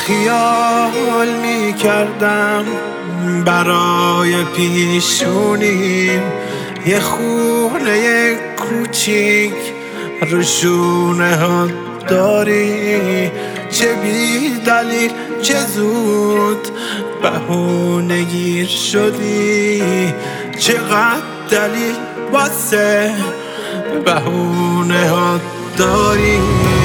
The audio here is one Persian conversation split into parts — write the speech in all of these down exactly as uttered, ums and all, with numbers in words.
خیال می کردم برای پیشونیم یه خونه کوچیک رو شونه ها داری، چه بی دلیل چه زود بهونه گیر شدی، چقدر دلیل واسه بهونه ها داری.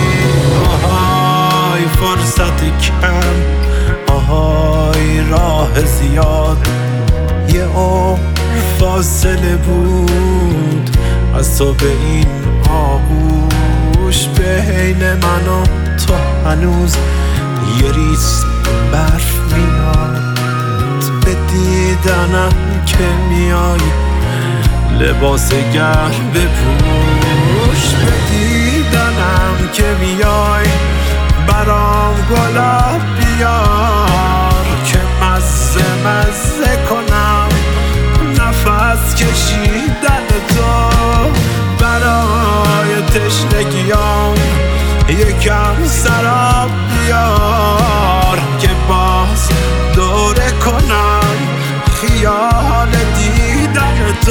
آهای فرصت کم، آهای راه زیاد، یه عمر فاصله بود از تو به این آغوش، بین من و تو هنوز یه ریز برف میاد، به دیدنم که میای لباس گرم بپوش، به دیدنم که میای برام گلاب بیار که مزه مزه کنم نفس کشیدن تو، برای تشنگیام یکم سراب بیار که باز دوره کنم خیال دیدن تو.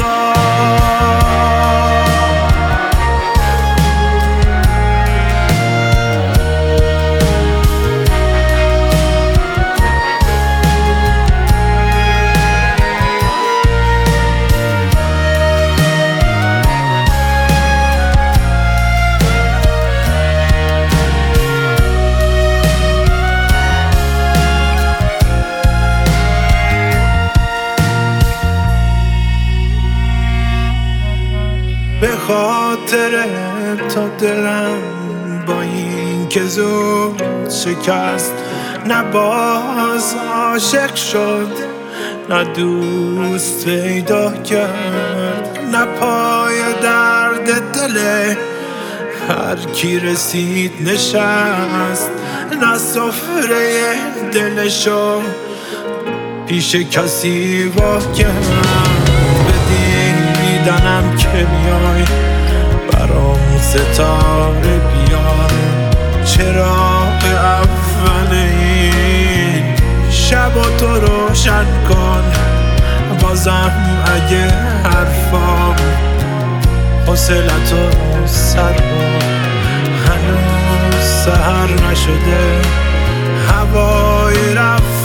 به خاطر تو دلم با این که زود شکست، نه باز عاشق شد نه دوست پیدا کرد، نه پای درد دل هر کی رسید نشست، نه سفره دلشو پیش کسی وا کرد، دیدنم که میای برام ستاره بیار، چراغ اول این شب و تو روشن کن، بازم اگه حرفام حوصلتو سر با هنوز سحر نشده، هوای رفت